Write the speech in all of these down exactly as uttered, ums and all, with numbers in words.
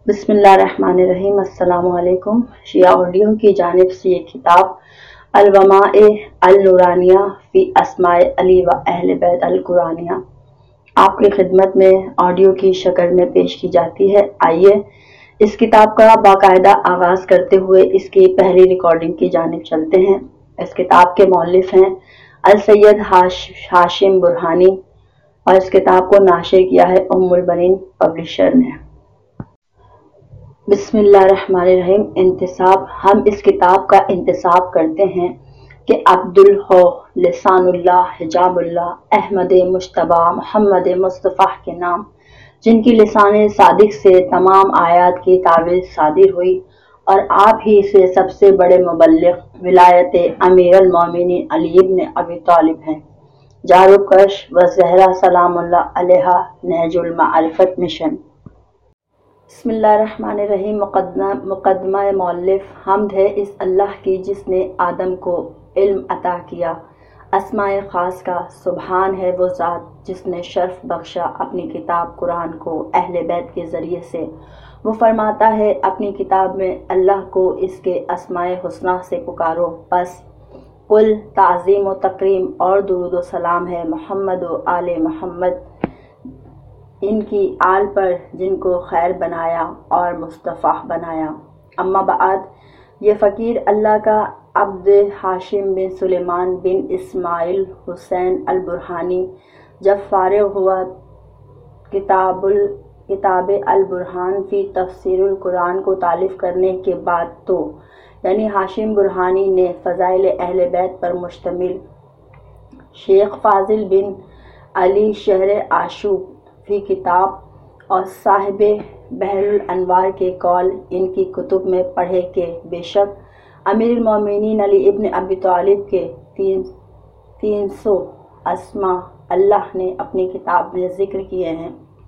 بسم اللہ الرحمن الرحیم۔ السلام علیکم۔ شیعہ آڈیو کی جانب سے یہ کتاب الوماء النورانیہ فی اسماء علی و اہل بیت القرآنیہ آپ کی خدمت میں آڈیو کی شکل میں پیش کی جاتی ہے۔ آئیے اس کتاب کا باقاعدہ آغاز کرتے ہوئے اس کی پہلی ریکارڈنگ کی جانب چلتے ہیں۔ اس کتاب کے مؤلف ہیں السید ہاشم برہانی اور اس کتاب کو ناشر کیا ہے ام البنین پبلشر نے۔ بسم اللہ الرحمن الرحیم۔ انتصاب ہم اس کتاب کا انتصاب کرتے ہیں کہ عبداللہ لسان اللہ حجاب اللہ احمد مجتبی محمد مصطفیٰ کے نام، جن کی لسان صادق سے تمام آیات کی تعویذ صادر ہوئی اور آپ ہی سے سب سے بڑے مبلغ ولایت امیر المومنین علی ابن ابی طالب ہیں۔ جاروکش و زہرا سلام اللہ علیہا نہج المعرفت مشن۔ بسم اللہ الرحمن الرحیم۔ مقدمہ مقدمہ مؤلف حمد ہے اس اللہ کی جس نے آدم کو علم عطا کیا، اسماء خاص کا سبحان ہے وہ ذات جس نے شرف بخشا اپنی کتاب قرآن کو اہل بیت کے ذریعے سے۔ وہ فرماتا ہے اپنی کتاب میں اللہ کو اس کے اسماء حسنی سے پکارو، بس قل تعظیم و تکریم اور درود و سلام ہے محمد و آل محمد، ان کی آل پر جن کو خیر بنایا اور مصطفیٰ بنایا۔ اما بعد، یہ فقیر اللہ کا عبد ہاشم بن سلیمان بن اسماعیل حسین البرہانی جب فارغ ہوا کتاب ال کتاب البرہان فی تفسیر القرآن کو تالیف کرنے کے بعد تو یعنی ہاشم برہانی نے فضائل اہل بیت پر مشتمل شیخ فاضل بن علی شہر عاشوق فی کتاب اور صاحب بحر الانوار کے قول ان کی کتب میں پڑھے کہ بے شک امیر المومنین علی ابن ابی طالب کے تین تین سو اسماء اللہ نے اپنی کتاب میں ذکر کیے ہیں۔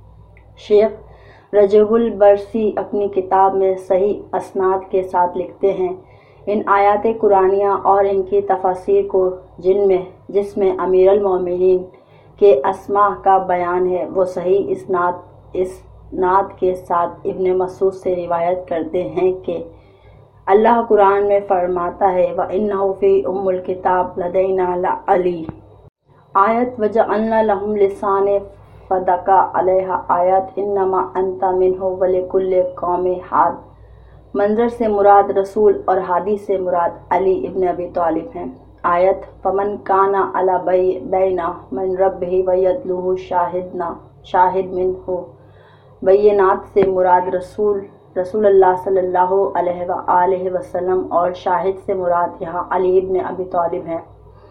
شیخ رجب البرسی اپنی کتاب میں صحیح اسناد کے ساتھ لکھتے ہیں ان آیات قرآنیہ اور ان کی تفاسیر کو جن میں جس میں امیر المومنین کے اسماء کا بیان ہے، وہ صحیح اسناد اسناد کے ساتھ ابن مسعود سے روایت کرتے ہیں کہ اللہ قرآن میں فرماتا ہے وَإِنَّهُ فِي أُمُّ الْكِتَابِ لَدَيْنَا لَعَلِيٌّ آیت وَجَعَلْنَا لَهُمْ لِسَانًا فَدَقَّ عَلَيْهَا آیت إِنَّمَا أَنْتَ مِنْهُ وَلِكُلِّ قَوْمٍ ہاد۔ منظر سے مراد رسول اور ہادی سے مراد علی ابن ابی طالب ہیں۔ آیت فمن کانا علی بینا من ربہ ویتلوہ شاہدنا شاہد منہ، بینات سے مراد رسول رسول اللہ صلی اللہ علیہ وآلہ وسلم اور شاہد سے مراد یہاں علی ابن ابی طالب ہیں۔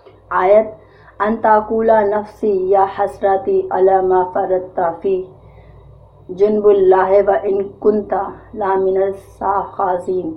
آیت ان تقول نفسی یا حسرتی علی ما فرطت فی جنب اللہ وان کنت لمن الساخرین۔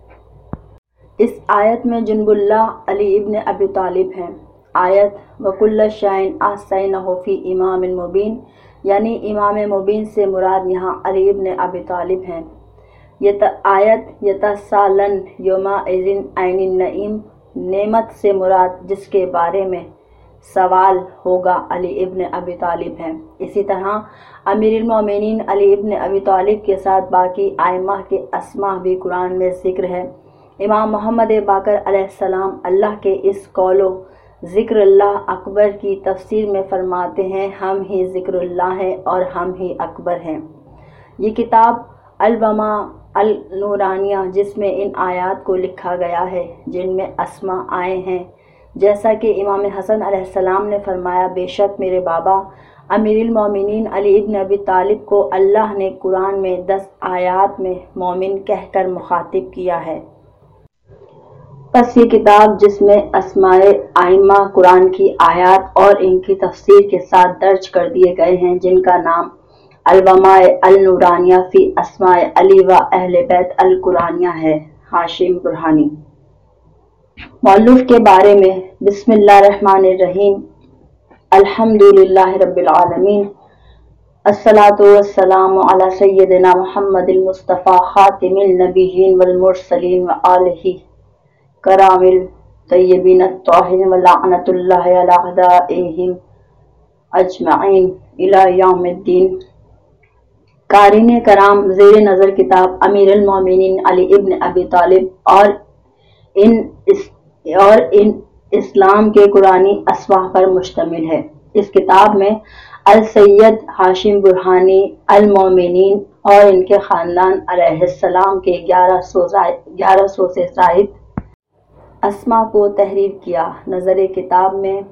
اس آیت میں جنب اللہ علی ابن ابی طالب ہیں۔ آیت وَكُلَّ شَيْءٍ أَحْصَيْنَاهُ فِي إِمَامٍ مُبِينٍ یعنی امام مبین سے مراد یہاں علی ابن ابی طالب ہیں۔ یہ آیت یتساءلن یومئذ عن النعیم، نعمت سے مراد جس کے بارے میں سوال ہوگا علی ابن ابی طالب ہیں۔ اسی طرح امیر المومنین علی ابن ابی طالب کے ساتھ باقی ائمہ کے اسماء بھی قرآن میں ذکر ہے۔ امام محمد باقر علیہ السلام اللہ کے اس قول و ذکر اللہ اکبر کی تفسیر میں فرماتے ہیں ہم ہی ذکر اللہ ہیں اور ہم ہی اکبر ہیں۔ یہ کتاب الوماء النورانیہ جس میں ان آیات کو لکھا گیا ہے جن میں اسماء آئے ہیں، جیسا کہ امام حسن علیہ السلام نے فرمایا بے شک میرے بابا امیر المومنین علی ابن ابی طالب کو اللہ نے قرآن میں دس آیات میں مومن کہہ کر مخاطب کیا ہے۔ پس یہ کتاب جس میں اسماء ائمہ قرآن کی آیات اور ان کی تفسیر کے ساتھ درج کر دیے گئے ہیں، جن کا نام الوماء النورانیہ فی اسماء علی و اہل بیت القرآنیہ ہے۔ ہاشم برہانی۔ مؤلف کے بارے میں بسم اللہ الرحمن الرحیم۔ الحمد للہ رب العالمین، الصلاۃ والسلام علی سیدنا محمد المصطفیٰ خاتم النبیین والمرسلین وآلہ کرام الطیبین الطاہرین ولعنۃ اللہ علی اعدائہم اجمعین الی یوم الدین۔ قارئین کرام، زیر نظر کتاب امیر المومنین علی ابن ابی طالب اور ان اس اور ان اسلام کے قرآنی اسوہ پر مشتمل ہے۔ اس کتاب میں السید ہاشم برہانی المومنین اور ان کے خاندان علیہ السلام کے گیارہ سو گیارہ سو سے زائد اسما کو تحریر کیا۔ نظر کتاب میں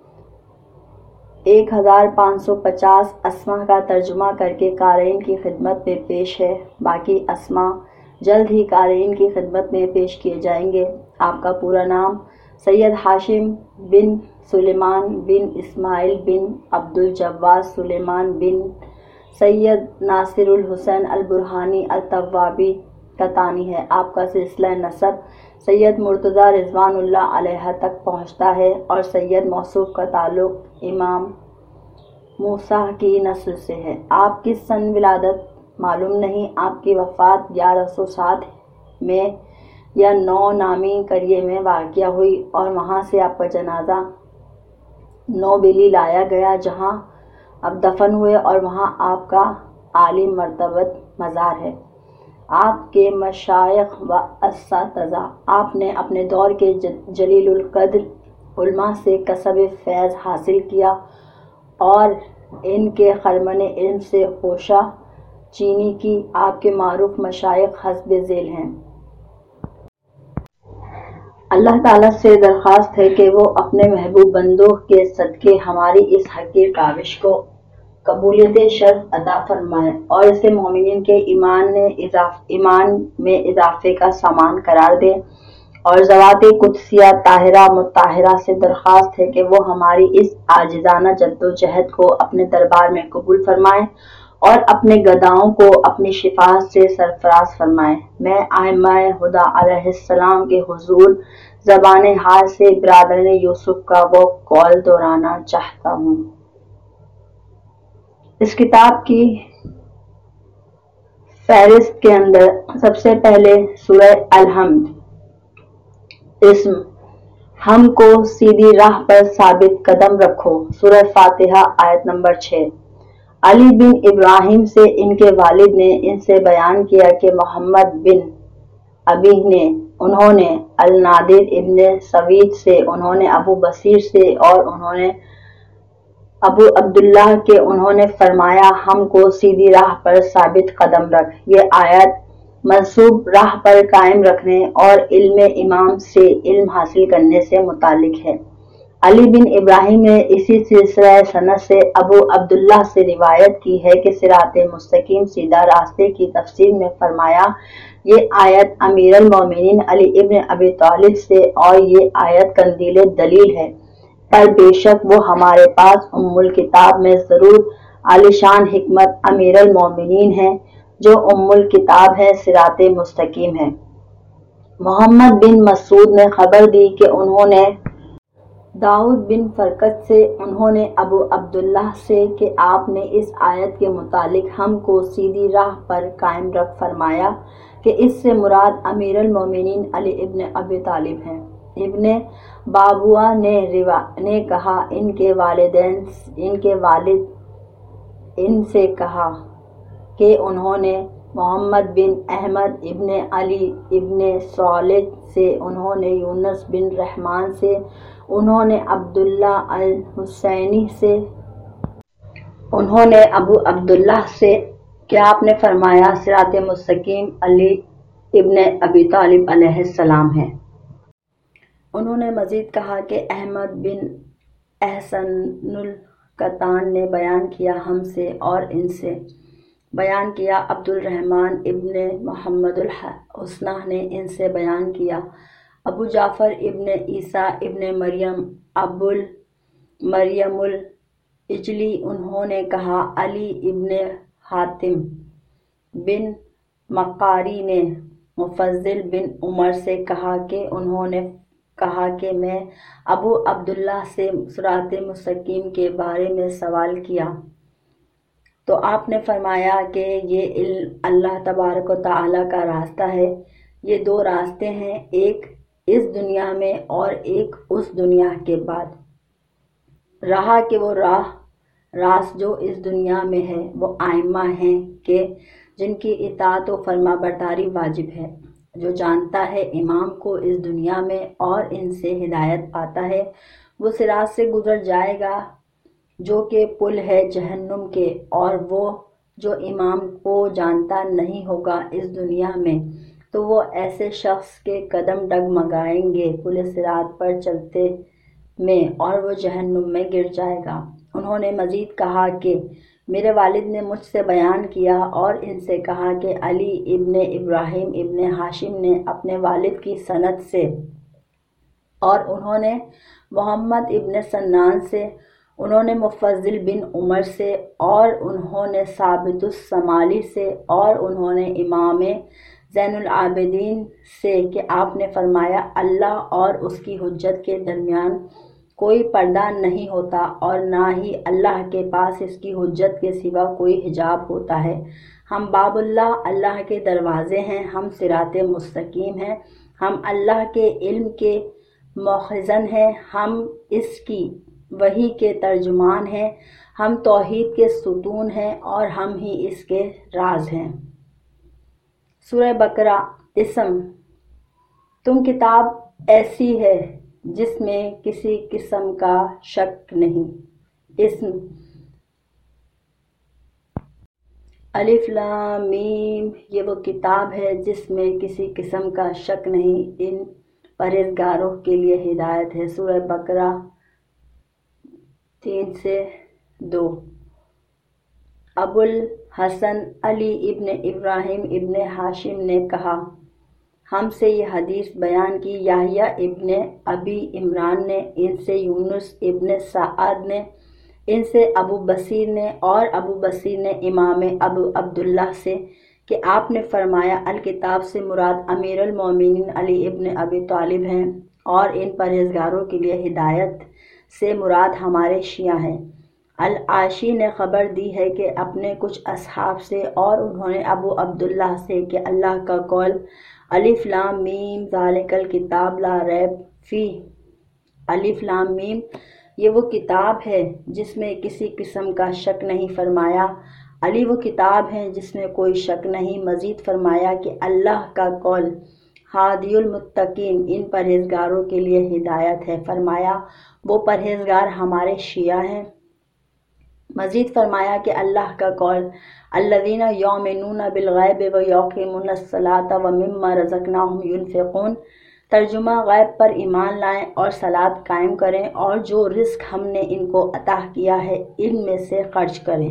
ایک ہزار پانچ سو پچاس اسما کا ترجمہ کر کے قارئین کی خدمت میں پیش ہے۔ باقی اسما جلد ہی قارئین کی خدمت میں پیش کیے جائیں گے۔ آپ کا پورا نام سید ہاشم بن سلیمان بن اسماعیل بن عبد الجواد سلیمان بن سید ناصر الحسین البرہانی الطوابی قطانی ہے۔ آپ کا سلسلہ نسب سید مرتضیٰ رضوان اللہ علیہ تک پہنچتا ہے اور سید موصوف کا تعلق امام موسیٰ کی نسل سے ہے۔ آپ کی سن ولادت معلوم نہیں۔ آپ کی وفات گیارہ سو سات میں یا نو نامی قریے میں واقع ہوئی اور وہاں سے آپ کا جنازہ نو بیلی لایا گیا جہاں آپ دفن ہوئے اور وہاں آپ کا عالی مرتبت مزار ہے۔ آپ کے مشائخ و اساتذہ، آپ نے اپنے دور کے جلیل القدر علماء سے کسب فیض حاصل کیا اور ان کے خرمن علم سے خوشہ چینی کی۔ آپ کے معروف مشائخ حسب ذیل ہیں۔ اللہ تعالیٰ سے درخواست ہے کہ وہ اپنے محبوب بندوں کے صدقے ہماری اس حقیر کاوش کو قبولیت شرف عطا فرمائے اور اسے مومنین کے ایمان میں اضاف ایمان میں اضافے کا سامان قرار دے، اور ذوات قدسیہ طاہرہ مطہرہ سے درخواست ہے کہ وہ ہماری اس عاجزانہ جد و جہد کو اپنے دربار میں قبول فرمائے اور اپنے گداؤں کو اپنی شفاعت سے سرفراز فرمائے۔ میں ائمہ ہدیٰ علیہ السلام کے حضور زبان حال سے برادران یوسف کا وہ قول دہرانا چاہتا ہوں۔ اس کتاب کی فہرست کے اندر سب سے پہلے سورہ الحمد، اسم ہم کو سیدھی راہ پر ثابت قدم رکھو، سورہ فاتحہ آیت نمبر چھ۔ علی بن ابراہیم سے ان کے والد نے ان سے بیان کیا کہ محمد بن ابی نے انہوں نے النادر ابن سوید سے انہوں نے ابو بصیر سے اور انہوں نے ابو عبداللہ کے انہوں نے فرمایا ہم کو سیدھی راہ پر ثابت قدم رکھ۔ یہ آیت منصوب راہ پر قائم رکھنے اور علم امام سے علم حاصل کرنے سے متعلق ہے۔ علی بن ابراہیم نے اسی سلسلہ سند سے ابو عبداللہ سے روایت کی ہے کہ صراط مستقیم سیدھا راستے کی تفسیر میں فرمایا یہ آیت امیر المومنین علی ابن ابی طالب سے اور یہ آیت قندیل دلیل ہے، پر بے شک وہ ہمارے پاس ام الکتاب میں ضرور عالیشان حکمت امیر المومنین ہے جو ام الکتاب ہے، صراط مستقیم ہے۔ محمد بن مسعود نے خبر دی کہ انہوں نے داؤد بن فرقد سے انہوں نے ابو عبداللہ سے کہ آپ نے اس آیت کے متعلق ہم کو سیدھی راہ پر قائم رکھ فرمایا کہ اس سے مراد امیر المومنین علی ابن ابی طالب ہیں۔ ابن بابوا نے روا نے کہا ان کے والدین ان کے والد ان سے کہا کہ انہوں نے محمد بن احمد ابن علی ابن صالح سے انہوں نے یونس بن رحمان سے انہوں نے عبداللہ الحسینی سے انہوں نے ابو عبداللہ سے کہ آپ نے فرمایا صراط مستقیم علی ابن ابی طالب علیہ السلام ہے۔ انہوں نے مزید کہا کہ احمد بن احسن القطان نے بیان کیا ہم سے اور ان سے بیان کیا عبد الرحمن ابن محمد الحسنہ نے ان سے بیان کیا ابو جعفر ابن عیسیٰ ابن مریم ابو مریم الاجلی انہوں نے کہا علی ابن حاتم بن مقاری نے مفضل بن عمر سے کہا کہ انہوں نے کہا کہ میں ابو عبداللہ سے صراط مستقیم کے بارے میں سوال کیا تو آپ نے فرمایا کہ یہ علم اللہ تبارک و تعالیٰ کا راستہ ہے۔ یہ دو راستے ہیں، ایک اس دنیا میں اور ایک اس دنیا کے بعد۔ رہا کہ وہ راہ راس جو اس دنیا میں ہے وہ ائمہ ہیں کہ جن کی اطاعت و فرما برداری واجب ہے۔ جو جانتا ہے امام کو اس دنیا میں اور ان سے ہدایت پاتا ہے، وہ صراط سے گزر جائے گا جو کہ پل ہے جہنم کے، اور وہ جو امام کو جانتا نہیں ہوگا اس دنیا میں تو وہ ایسے شخص کے قدم ڈگمگائیں گے پل صراط پر چلتے میں، اور وہ جہنم میں گر جائے گا۔ انہوں نے مزید کہا کہ میرے والد نے مجھ سے بیان کیا اور ان سے کہا کہ علی ابن ابراہیم ابن ہاشم نے اپنے والد کی سند سے، اور انہوں نے محمد ابن سنان سے، انہوں نے مفضل بن عمر سے، اور انہوں نے ثابت السمالی سے، اور انہوں نے امام زین العابدین سے کہ آپ نے فرمایا اللہ اور اس کی حجت کے درمیان کوئی پردہ نہیں ہوتا، اور نہ ہی اللہ کے پاس اس کی حجت کے سوا کوئی حجاب ہوتا ہے۔ ہم باب اللہ، اللہ کے دروازے ہیں، ہم صراط مستقیم ہیں، ہم اللہ کے علم کے مخزن ہیں، ہم اس کی وحی کے ترجمان ہیں، ہم توحید کے ستون ہیں، اور ہم ہی اس کے راز ہیں۔ سورہ بقرہ۔ اسم: تم کتاب ایسی ہے جس میں کسی قسم کا شک نہیں۔ اسم: الف لام میم، یہ وہ کتاب ہے جس میں کسی قسم کا شک نہیں، ان پرہیزگاروں کے لیے ہدایت ہے۔ سورہ بقرہ تین سے دو۔ ابو الحسن علی ابن ابراہیم ابن ہاشم نے کہا، ہم سے یہ حدیث بیان کی یحییٰ ابن ابی عمران نے، ان سے یونس ابن سعد نے، ان سے ابو بصیر نے، اور ابو بصیر نے امام ابو عبداللہ سے کہ آپ نے فرمایا الکتاب سے مراد امیر المومنین علی ابن ابی طالب ہیں، اور ان پرہیزگاروں کے لیے ہدایت سے مراد ہمارے شیعہ ہیں۔ العاشی نے خبر دی ہے کہ اپنے کچھ اصحاب سے، اور انہوں نے ابو عبداللہ سے کہ اللہ کا قول الف لام میم ذالک الکتاب لا ریب فیہ، الف لام میم یہ وہ کتاب ہے جس میں کسی قسم کا شک نہیں، فرمایا علی وہ کتاب ہے جس میں کوئی شک نہیں، مزید فرمایا کہ اللہ کا قول ہادی المتقین ان پرہیزگاروں کے لیے ہدایت ہے، فرمایا وہ پرہیزگار ہمارے شیعہ ہیں۔ مزید فرمایا کہ اللہ کا قول الذین یؤمنون بالغیب ویقیمون الصلاۃ ومما رزقناہم ینفقون، ترجمہ غیب پر ایمان لائیں اور صلاۃ قائم کریں، اور جو رزق ہم نے ان کو عطا کیا ہے ان میں سے خرچ کریں۔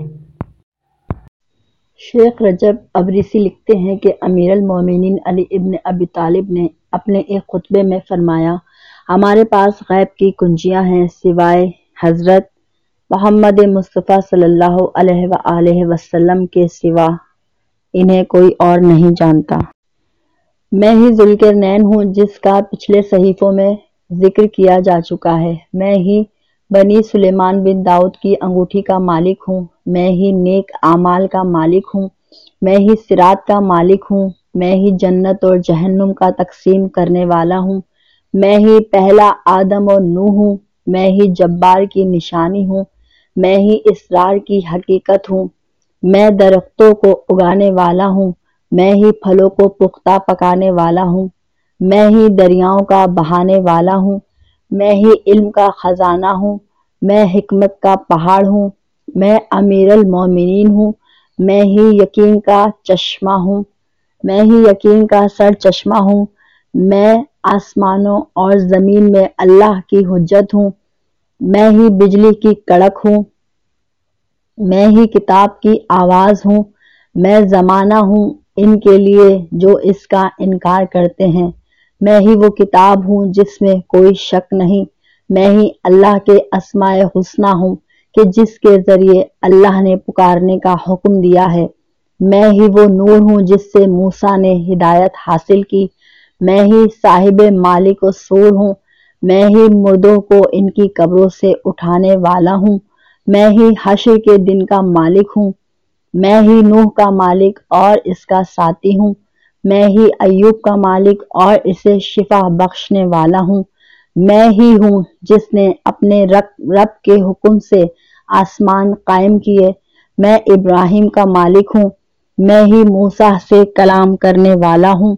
شیخ رجب ابریسی لکھتے ہیں کہ امیر المومنین علی ابن ابی طالب نے اپنے ایک خطبے میں فرمایا، ہمارے پاس غیب کی کنجیاں ہیں، سوائے حضرت محمد مصطفیٰ صلی اللہ علیہ وآلہ وسلم کے سوا انہیں کوئی اور نہیں جانتا۔ میں ہی ذوالقرنین ہوں جس کا پچھلے صحیفوں میں ذکر کیا جا چکا ہے، میں ہی بنی سلیمان بن داؤد کی انگوٹھی کا مالک ہوں، میں ہی نیک اعمال کا مالک ہوں، میں ہی صراط کا مالک ہوں، میں ہی جنت اور جہنم کا تقسیم کرنے والا ہوں، میں ہی پہلا آدم اور نوح ہوں، میں ہی جبار کی نشانی ہوں، میں ہی اسرار کی حقیقت ہوں، میں درختوں کو اگانے والا ہوں، میں ہی پھلوں کو پختہ پکانے والا ہوں، میں ہی دریاؤں کا بہانے والا ہوں، میں ہی علم کا خزانہ ہوں، میں حکمت کا پہاڑ ہوں، میں امیر المومنین ہوں، میں ہی یقین کا چشمہ ہوں، میں ہی یقین کا سر چشمہ ہوں، میں آسمانوں اور زمین میں اللہ کی حجت ہوں، میں ہی بجلی کی کڑک ہوں، میں ہی کتاب کی آواز ہوں، میں زمانہ ہوں ان کے لیے جو اس کا انکار کرتے ہیں، میں ہی وہ کتاب ہوں جس میں کوئی شک نہیں، میں ہی اللہ کے اسماء حسنی ہوں کہ جس کے ذریعے اللہ نے پکارنے کا حکم دیا ہے، میں ہی وہ نور ہوں جس سے موسیٰ نے ہدایت حاصل کی، میں ہی صاحب مالک و سور ہوں، میں ہی مردوں کو ان کی قبروں سے اٹھانے والا ہوں، میں ہی حشر کے دن کا مالک ہوں، میں ہی نوح کا مالک اور اس کا ساتھی ہوں، میں ہی ایوب کا مالک اور اسے شفا بخشنے والا ہوں، میں ہی ہوں جس نے اپنے رب کے حکم سے آسمان قائم کیے، میں ابراہیم کا مالک ہوں، میں ہی موسیٰ سے کلام کرنے والا ہوں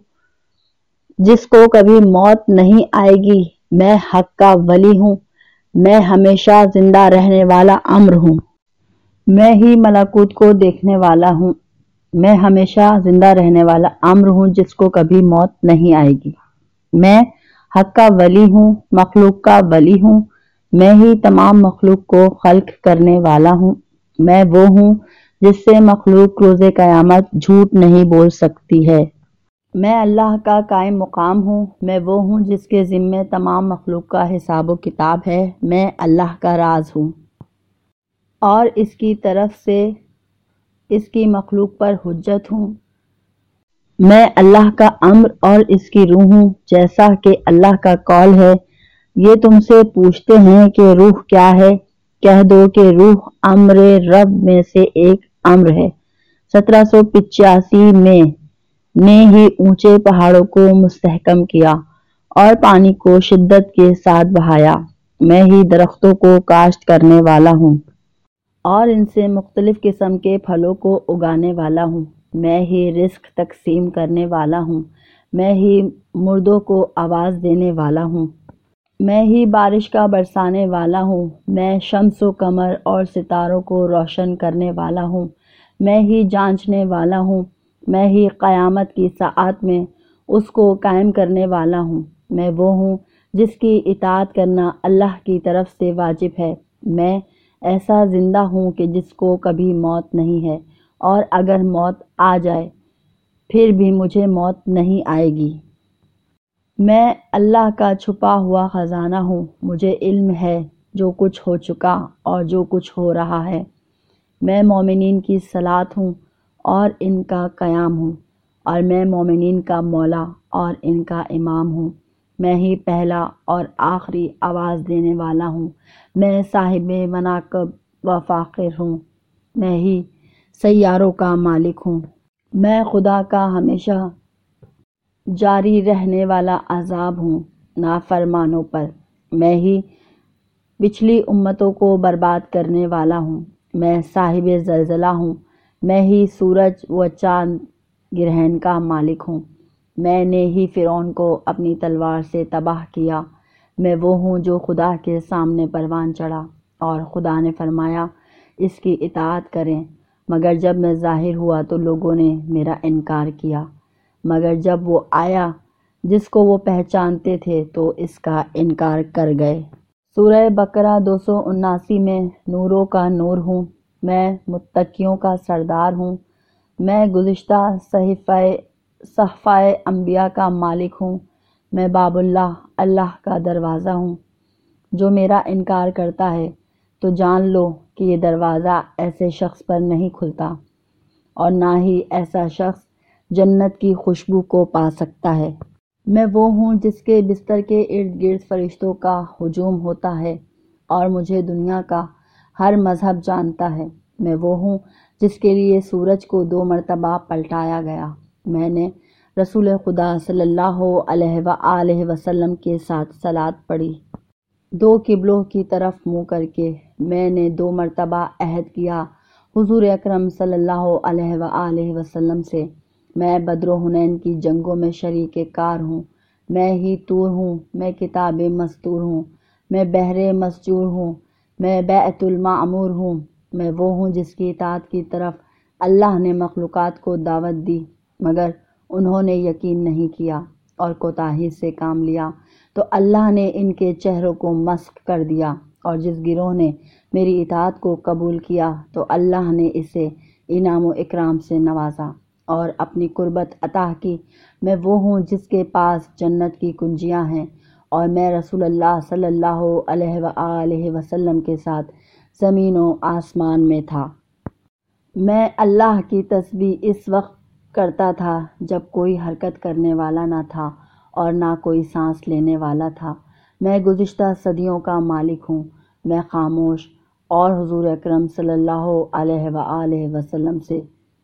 جس کو کبھی موت نہیں آئے گی، میں حق کا ولی ہوں، میں ہمیشہ زندہ رہنے والا امر ہوں، میں ہی ملکوت کو دیکھنے والا ہوں، میں ہمیشہ زندہ رہنے والا امر ہوں جس کو کبھی موت نہیں آئے گی، میں حق کا ولی ہوں، مخلوق کا ولی ہوں، میں ہی تمام مخلوق کو خلق کرنے والا ہوں، میں وہ ہوں جس سے مخلوق روز قیامت جھوٹ نہیں بول سکتی ہے، میں اللہ کا قائم مقام ہوں، میں وہ ہوں جس کے ذمے تمام مخلوق کا حساب و کتاب ہے، میں اللہ کا راز ہوں اور اس کی طرف سے اس کی مخلوق پر حجت ہوں، میں اللہ کا امر اور اس کی روح ہوں، جیسا کہ اللہ کا قول ہے، یہ تم سے پوچھتے ہیں کہ روح کیا ہے، کہہ دو کہ روح امر رب میں سے ایک امر ہے۔ سترہ سو پچاسی میں نے ہی اونچے پہاڑوں کو مستحکم کیا اور پانی کو شدت کے ساتھ بہایا، میں ہی درختوں کو کاشت کرنے والا ہوں اور ان سے مختلف قسم کے پھلوں کو اگانے والا ہوں، میں ہی رزق تقسیم کرنے والا ہوں، میں ہی مردوں کو آواز دینے والا ہوں، میں ہی بارش کا برسانے والا ہوں، میں شمس و قمر اور ستاروں کو روشن کرنے والا ہوں، میں ہی جانچنے والا ہوں، میں ہی قیامت کی ساعت میں اس کو قائم کرنے والا ہوں، میں وہ ہوں جس کی اطاعت کرنا اللہ کی طرف سے واجب ہے، میں ایسا زندہ ہوں کہ جس کو کبھی موت نہیں ہے اور اگر موت آ جائے پھر بھی مجھے موت نہیں آئے گی، میں اللہ کا چھپا ہوا خزانہ ہوں، مجھے علم ہے جو کچھ ہو چکا اور جو کچھ ہو رہا ہے، میں مومنین کی صلاۃ ہوں اور ان کا قیام ہوں اور میں مومنین کا مولا اور ان کا امام ہوں، میں ہی پہلا اور آخری آواز دینے والا ہوں، میں صاحب مناقب و فاخر ہوں، میں ہی سیاروں کا مالک ہوں، میں خدا کا ہمیشہ جاری رہنے والا عذاب ہوں نافرمانوں پر، میں ہی پچھلی امتوں کو برباد کرنے والا ہوں، میں صاحب زلزلہ ہوں، میں ہی سورج و چاند گرہن کا مالک ہوں، میں نے ہی فرعون کو اپنی تلوار سے تباہ کیا، میں وہ ہوں جو خدا کے سامنے پروان چڑھا اور خدا نے فرمایا اس کی اطاعت کریں، مگر جب میں ظاہر ہوا تو لوگوں نے میرا انکار کیا، مگر جب وہ آیا جس کو وہ پہچانتے تھے تو اس کا انکار کر گئے۔ سورہ بقرہ دو سو اناسی میں نوروں کا نور ہوں، میں متقیوں کا سردار ہوں، میں گزشتہ صحیفہ صحفہ انبیاء کا مالک ہوں، میں باب اللہ اللہ کا دروازہ ہوں، جو میرا انکار کرتا ہے تو جان لو کہ یہ دروازہ ایسے شخص پر نہیں کھلتا اور نہ ہی ایسا شخص جنت کی خوشبو کو پا سکتا ہے، میں وہ ہوں جس کے بستر کے ارد گرد فرشتوں کا ہجوم ہوتا ہے اور مجھے دنیا کا ہر مذہب جانتا ہے، میں وہ ہوں جس کے لیے سورج کو دو مرتبہ پلٹایا گیا، میں نے رسول خدا صلی اللہ علیہ وآلہ وسلم کے ساتھ صلاۃ پڑھی، دو قبلوں کی طرف منہ کر کے، میں نے دو مرتبہ عہد کیا حضور اکرم صلی اللہ علیہ وآلہ وسلم سے، میں بدر و حنین کی جنگوں میں شریک کار ہوں، میں ہی طور ہوں، میں کتاب مستور ہوں، میں بحر مسجور ہوں، میں بیت المعمور ہوں، میں وہ ہوں جس کی اطاعت کی طرف اللہ نے مخلوقات کو دعوت دی مگر انہوں نے یقین نہیں کیا اور کوتاہی سے کام لیا تو اللہ نے ان کے چہروں کو مسخ کر دیا، اور جس گروہ نے میری اطاعت کو قبول کیا تو اللہ نے اسے انعام و اکرام سے نوازا اور اپنی قربت عطا کی، میں وہ ہوں جس کے پاس جنت کی کنجیاں ہیں اور میں رسول اللہ صلی اللہ علیہ وآلہ وسلم کے ساتھ زمین و آسمان میں تھا، میں اللہ کی تسبیح اس وقت کرتا تھا جب کوئی حرکت کرنے والا نہ تھا اور نہ کوئی سانس لینے والا تھا، میں گزشتہ صدیوں کا مالک ہوں، میں خاموش اور حضور اکرم صلی اللہ علیہ وآلہ وسلم سے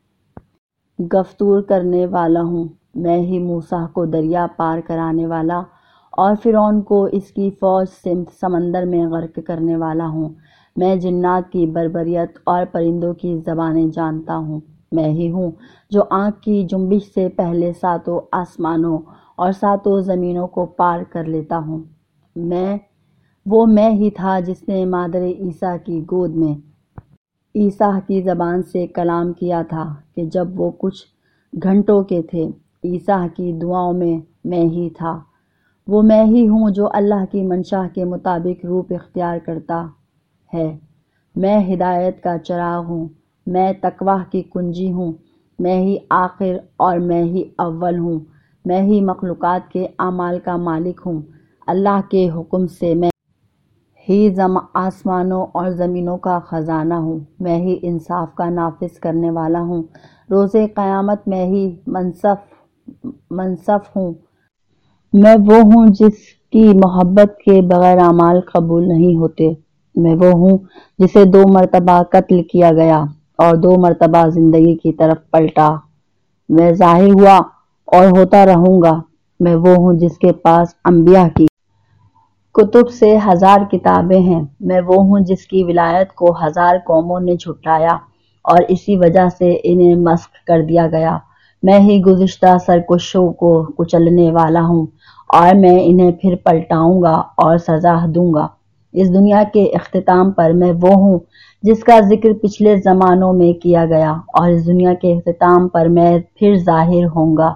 گفتگو کرنے والا ہوں، میں ہی موسیٰ کو دریا پار کرانے والا اور فرعون کو اس کی فوج سے سمندر میں غرق کرنے والا ہوں، میں جنات کی بربریت اور پرندوں کی زبانیں جانتا ہوں۔ میں ہی ہوں جو آنکھ کی جنبش سے پہلے ساتوں آسمانوں اور ساتوں زمینوں کو پار کر لیتا ہوں۔ میں وہ میں ہی تھا جس نے مادر عیسیٰ کی گود میں عیسیٰ کی زبان سے کلام کیا تھا کہ جب وہ کچھ گھنٹوں کے تھے۔ عیسیٰ کی دعاؤں میں میں ہی تھا۔ وہ میں ہی ہوں جو اللہ کی منشا کے مطابق روپ اختیار کرتا ہے۔ میں ہدایت کا چراغ ہوں۔ میں تقویٰ کی کنجی ہوں۔ میں ہی آخر اور میں ہی اول ہوں۔ میں ہی مخلوقات کے اعمال کا مالک ہوں۔ اللہ کے حکم سے میں ہی آسمانوں اور زمینوں کا خزانہ ہوں۔ میں ہی انصاف کا نافذ کرنے والا ہوں۔ روز قیامت میں ہی منصف منصف ہوں۔ میں وہ ہوں جس کی محبت کے بغیر اعمال قبول نہیں ہوتے۔ میں وہ ہوں جسے دو مرتبہ قتل کیا گیا اور دو مرتبہ زندگی کی طرف پلٹا۔ میں ظاہر ہوا اور ہوتا رہوں گا۔ میں وہ ہوں جس کے پاس انبیاء کی کتب سے ہزار کتابیں ہیں۔ میں وہ ہوں جس کی ولایت کو ہزار قوموں نے جھٹلایا اور اسی وجہ سے انہیں مسخ کر دیا گیا۔ میں ہی گزشتہ سرکشوں کو کچلنے والا ہوں اور میں انہیں پھر پلٹاؤں گا اور سزا دوں گا۔ اس دنیا کے اختتام پر میں وہ ہوں جس کا ذکر پچھلے زمانوں میں کیا گیا اور اس دنیا کے اختتام پر میں پھر ظاہر ہوں گا۔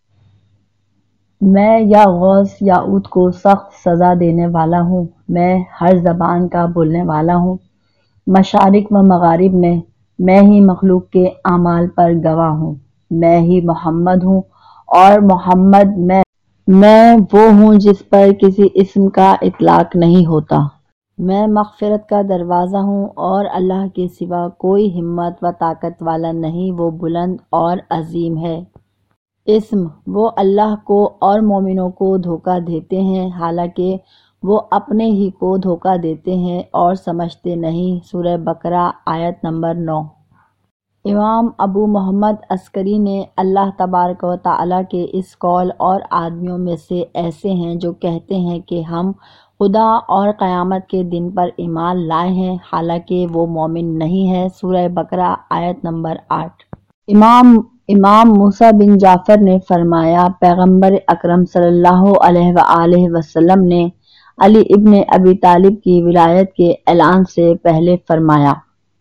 میں یا غوث یاؤت کو سخت سزا دینے والا ہوں۔ میں ہر زبان کا بولنے والا ہوں۔ مشارق و مغارب میں میں ہی مخلوق کے اعمال پر گواہ ہوں۔ میں ہی محمد ہوں اور محمد میں میں وہ ہوں جس پر کسی اسم کا اطلاق نہیں ہوتا۔ میں مغفرت کا دروازہ ہوں اور اللہ کے سوا کوئی ہمت و طاقت والا نہیں۔ وہ بلند اور عظیم ہے۔ اسم وہ اللہ کو اور مومنوں کو دھوکہ دیتے ہیں حالانکہ وہ اپنے ہی کو دھوکہ دیتے ہیں اور سمجھتے نہیں۔ سورہ بقرہ آیت نمبر نو۔ امام ابو محمد عسکری نے اللہ تبارک و تعالیٰ کے اس قول اور آدمیوں میں سے ایسے ہیں جو کہتے ہیں کہ ہم خدا اور قیامت کے دن پر ایمان لائے ہیں حالانکہ وہ مومن نہیں ہے۔ سورہ بقرہ آیت نمبر آٹھ۔ امام امام موسیٰ بن جعفر نے فرمایا، پیغمبر اکرم صلی اللہ علیہ وآلہ وسلم نے علی ابن ابی طالب کی ولایت کے اعلان سے پہلے فرمایا،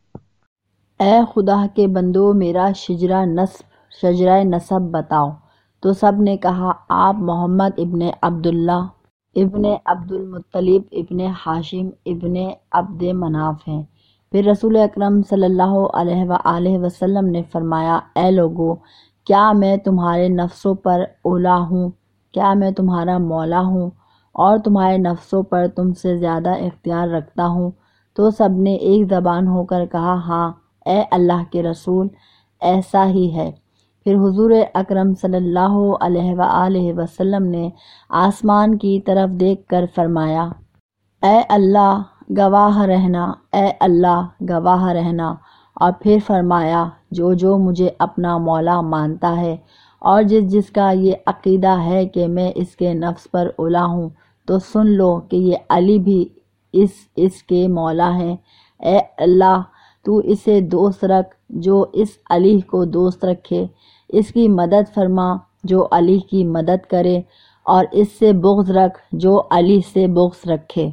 اے خدا کے بندو میرا شجرہ نسب شجرہ نسب بتاؤ۔ تو سب نے کہا، آپ محمد ابن عبداللہ ابن عبد المطلب ابن ہاشم ابن عبد مناف ہیں۔ پھر رسول اکرم صلی اللہ علیہ وآلہ وسلم نے فرمایا، اے لوگو، کیا میں تمہارے نفسوں پر اولیٰ ہوں؟ کیا میں تمہارا مولا ہوں اور تمہارے نفسوں پر تم سے زیادہ اختیار رکھتا ہوں؟ تو سب نے ایک زبان ہو کر کہا، ہاں اے اللہ کے رسول، ایسا ہی ہے۔ پھر حضور اکرم صلی اللہ علیہ وآلہ وسلم نے آسمان کی طرف دیکھ کر فرمایا، اے اللہ گواہ رہنا، اے اللہ گواہ رہنا، اور پھر فرمایا، جو جو مجھے اپنا مولا مانتا ہے اور جس جس کا یہ عقیدہ ہے کہ میں اس کے نفس پر اولیٰ ہوں، تو سن لو کہ یہ علی بھی اس اس کے مولا ہیں۔ اے اللہ تو اسے دوست رکھ جو اس علی کو دوست رکھے، اس کی مدد فرما جو علی کی مدد کرے، اور اس سے بغض رکھ جو علی سے بغض رکھے۔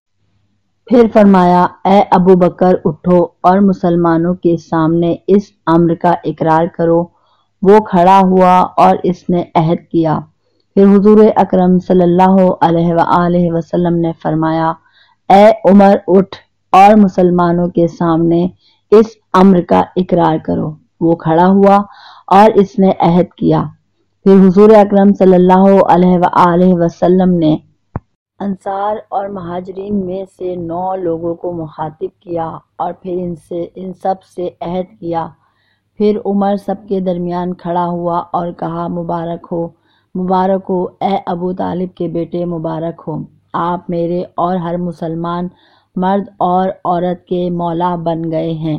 پھر فرمایا، اے ابو بکر اٹھو اور مسلمانوں کے سامنے اس امر کا اقرار کرو۔ وہ کھڑا ہوا اور اس نے عہد کیا۔ پھر حضور اکرم صلی اللہ علیہ وآلہ وسلم نے فرمایا، اے عمر اٹھ اور مسلمانوں کے سامنے اس امر کا اقرار کرو۔ وہ کھڑا ہوا اور اس نے عہد کیا۔ پھر حضور اکرم صلی اللہ علیہ وآلہ وسلم نے انصار اور مہاجرین میں سے نو لوگوں کو مخاطب کیا اور پھر ان سے ان سب سے عہد کیا۔ پھر عمر سب کے درمیان کھڑا ہوا اور کہا، مبارک ہو، مبارک ہو، اے ابو طالب کے بیٹے، مبارک ہو، آپ میرے اور ہر مسلمان مرد اور عورت کے مولا بن گئے ہیں۔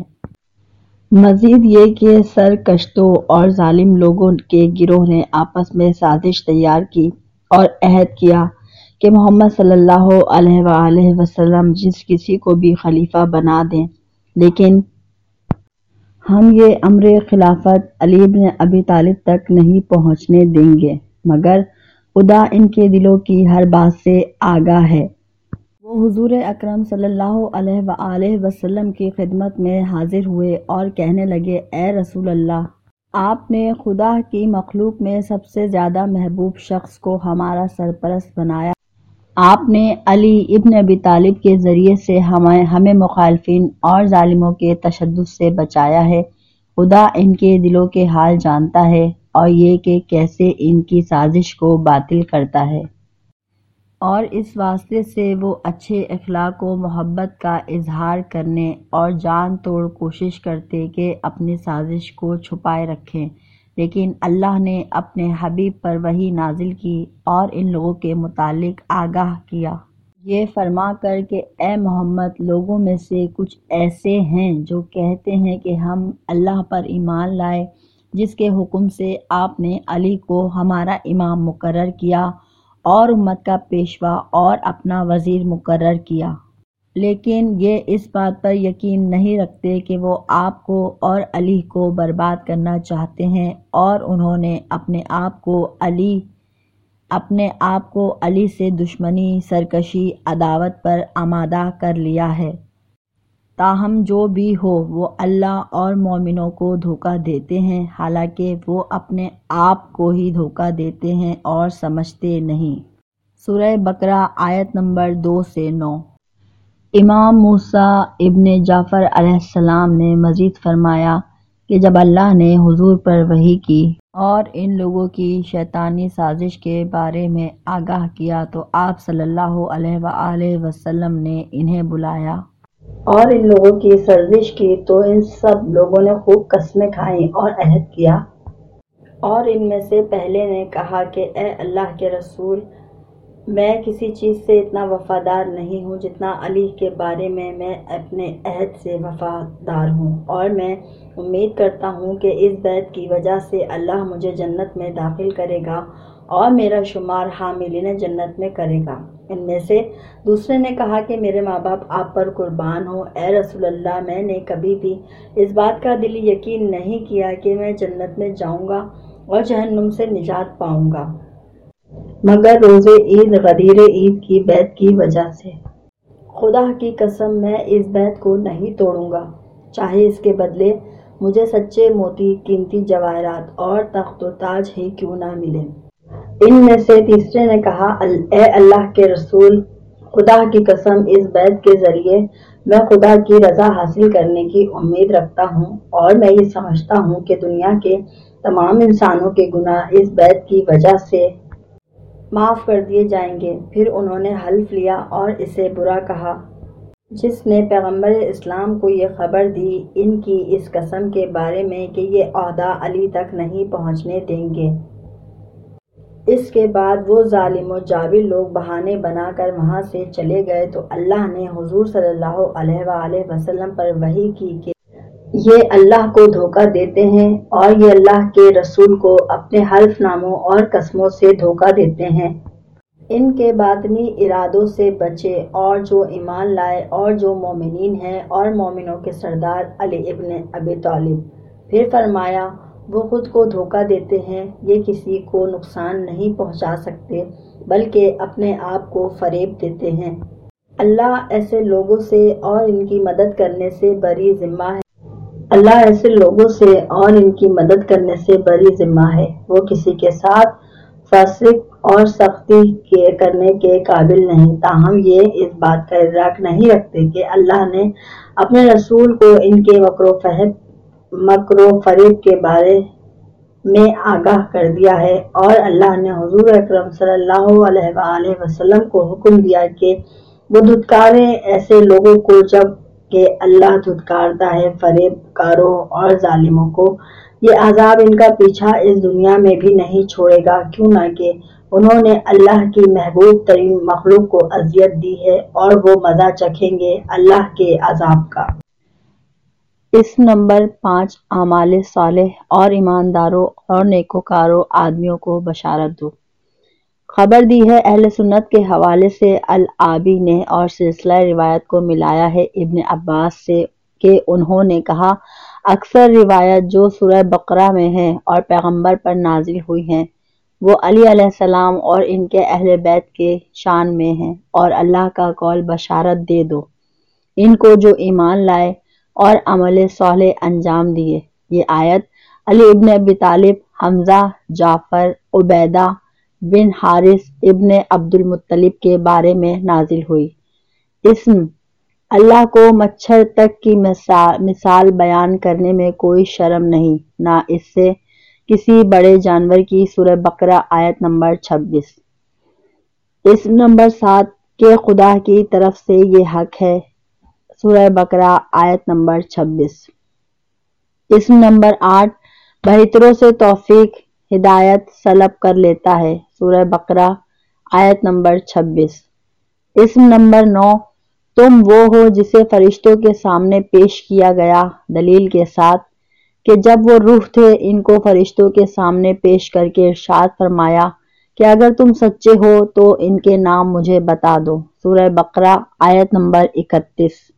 مزید یہ کہ سرکشتوں اور ظالم لوگوں کے گروہ نے آپس میں سازش تیار کی اور عہد کیا کہ محمد صلی اللہ علیہ وآلہ وسلم جس کسی کو بھی خلیفہ بنا دیں، لیکن ہم یہ امر خلافت علی بن ابی طالب تک نہیں پہنچنے دیں گے مگر خدا ان کے دلوں کی ہر بات سے آگاہ ہے۔ وہ حضور اکرم صلی اللہ علیہ وآلہ وسلم کی خدمت میں حاضر ہوئے اور کہنے لگے، اے رسول اللہ، آپ نے خدا کی مخلوق میں سب سے زیادہ محبوب شخص کو ہمارا سرپرست بنایا۔ آپ نے علی ابن ابی طالب کے ذریعے سے ہمیں ہمیں مخالفین اور ظالموں کے تشدد سے بچایا ہے۔ خدا ان کے دلوں کے حال جانتا ہے اور یہ کہ کیسے ان کی سازش کو باطل کرتا ہے، اور اس واسطے سے وہ اچھے اخلاق و محبت کا اظہار کرنے اور جان توڑ کوشش کرتے کہ اپنی سازش کو چھپائے رکھیں، لیکن اللہ نے اپنے حبیب پر وحی نازل کی اور ان لوگوں کے متعلق آگاہ کیا، یہ فرما کر کہ اے محمد، لوگوں میں سے کچھ ایسے ہیں جو کہتے ہیں کہ ہم اللہ پر ایمان لائے، جس کے حکم سے آپ نے علی کو ہمارا امام مقرر کیا اور امت کا پیشوا اور اپنا وزیر مقرر کیا، لیکن یہ اس بات پر یقین نہیں رکھتے کہ وہ آپ کو اور علی کو برباد کرنا چاہتے ہیں، اور انہوں نے اپنے آپ کو علی اپنے آپ کو علی سے دشمنی، سرکشی، عداوت پر آمادہ کر لیا ہے۔ تاہم جو بھی ہو، وہ اللہ اور مومنوں کو دھوکہ دیتے ہیں، حالانکہ وہ اپنے آپ کو ہی دھوکہ دیتے ہیں اور سمجھتے نہیں۔ سورہ بقرہ آیت نمبر دو سے نو۔ امام موسیٰ ابن جعفر علیہ السلام نے مزید فرمایا کہ جب اللہ نے حضور پر وحی کی اور ان لوگوں کی شیطانی سازش کے بارے میں آگاہ کیا تو آپ صلی اللہ علیہ وآلہ وسلم نے انہیں بلایا اور ان لوگوں کی سرزش کی، تو ان سب لوگوں نے خوب قسمیں کھائیں اور عہد کیا، اور ان میں سے پہلے نے کہا کہ اے اللہ کے رسول، میں کسی چیز سے اتنا وفادار نہیں ہوں جتنا علی کے بارے میں میں اپنے عہد سے وفادار ہوں، اور میں امید کرتا ہوں کہ اس بیعت کی وجہ سے اللہ مجھے جنت میں داخل کرے گا اور میرا شمار حاملین جنت میں کرے گا۔ ان میں سے دوسرے نے کہا کہ میرے ماں باپ آپ پر قربان ہوں، اے رسول اللہ، میں نے کبھی بھی اس بات کا دلی یقین نہیں کیا کہ میں جنت میں جاؤں گا اور جہنم سے نجات پاؤں گا مگر روز عید غدیر عید کی بیعت کی وجہ سے۔ خدا کی قسم، میں اس بیعت کو نہیں توڑوں گا، چاہے اس کے بدلے مجھے سچے موتی، قیمتی جواہرات اور تخت و تاج ہی کیوں نہ ملیں۔ ان میں سے تیسرے نے کہا، اے اللہ کے رسول، خدا کی قسم، اس بیعت کے ذریعے میں خدا کی رضا حاصل کرنے کی امید رکھتا ہوں، اور میں یہ سمجھتا ہوں کہ دنیا کے تمام انسانوں کے گناہ اس بیعت کی وجہ سے معاف کر دیے جائیں گے۔ پھر انہوں نے حلف لیا اور اسے برا کہا جس نے پیغمبر اسلام کو یہ خبر دی ان کی اس قسم کے بارے میں کہ یہ عہدہ علی تک نہیں پہنچنے دیں گے۔ اس کے بعد وہ ظالم و جابر لوگ بہانے بنا کر وہاں سے چلے گئے، تو اللہ نے حضور صلی اللہ علیہ وآلہ وسلم پر وحی کی کہ یہ اللہ کو دھوکہ دیتے ہیں اور یہ اللہ کے رسول کو اپنے حلف ناموں اور قسموں سے دھوکہ دیتے ہیں۔ ان کے باطنی ارادوں سے بچے، اور جو ایمان لائے اور جو مومنین ہیں اور مومنوں کے سردار علی ابن ابی طالب۔ پھر فرمایا، وہ خود کو دھوکہ دیتے ہیں، یہ کسی کو نقصان نہیں پہنچا سکتے بلکہ اپنے آپ کو فریب دیتے ہیں۔ اللہ ایسے لوگوں سے اور ان کی مدد کرنے سے بری ذمہ ہے اللہ ایسے لوگوں سے اور ان کی مدد کرنے سے بری ذمہ ہے۔ وہ کسی کے ساتھ فسق اور سختی کے کرنے کے قابل نہیں، تاہم یہ اس بات کا ادراک نہیں رکھتے کہ اللہ نے اپنے رسول کو ان کے مکر و فریب مکر و فریب کے بارے میں آگاہ کر دیا ہے، اور اللہ نے حضور اکرم صلی اللہ علیہ وآلہ وسلم کو حکم دیا کہ وہ دھتکاریں ایسے لوگوں کو جب کہ اللہ دھتکارتا ہے فریب کاروں اور ظالموں کو۔ یہ عذاب ان کا پیچھا اس دنیا میں بھی نہیں چھوڑے گا، کیوں نہ کہ انہوں نے اللہ کی محبوب ترین مخلوق کو اذیت دی ہے، اور وہ مزہ چکھیں گے اللہ کے عذاب کا۔ اس نمبر پانچ، اعمال صالح اور ایمانداروں اور نیکوکاروں آدمیوں کو بشارت دو۔ خبر دی ہے اہل سنت کے حوالے سے العابی نے اور سلسلہ روایت کو ملایا ہے ابن عباس سے کہ انہوں نے کہا اکثر روایت جو سورہ بقرہ میں ہے اور پیغمبر پر نازل ہوئی ہیں وہ علی علیہ السلام اور ان کے اہل بیت کے شان میں ہیں، اور اللہ کا قول بشارت دے دو ان کو جو ایمان لائے اور عمل صالح انجام دیے۔ یہ آیت علی ابن ابی طالب، حمزہ، جعفر، عبیدہ بن حارث ابن عبد المطلب کے بارے میں نازل ہوئی۔ اسم اللہ کو مچھر تک کی مثال بیان کرنے میں کوئی شرم نہیں، نہ اس سے کسی بڑے جانور کی۔ سورہ بقرہ آیت نمبر چھبیس۔ اسم نمبر سات کہ خدا کی طرف سے یہ حق ہے، سورہ بقرہ آیت نمبر چھبیس۔ اسم نمبر آٹھ بہتروں سے توفیق ہدایت سلب کر لیتا ہے، سورہ بقرہ آیت نمبر چھبیس۔ اسم نمبر نو تم وہ ہو جسے فرشتوں کے سامنے پیش کیا گیا دلیل کے ساتھ کہ جب وہ روح تھے ان کو فرشتوں کے سامنے پیش کر کے ارشاد فرمایا کہ اگر تم سچے ہو تو ان کے نام مجھے بتا دو، سورہ بقرہ آیت نمبر اکتیس۔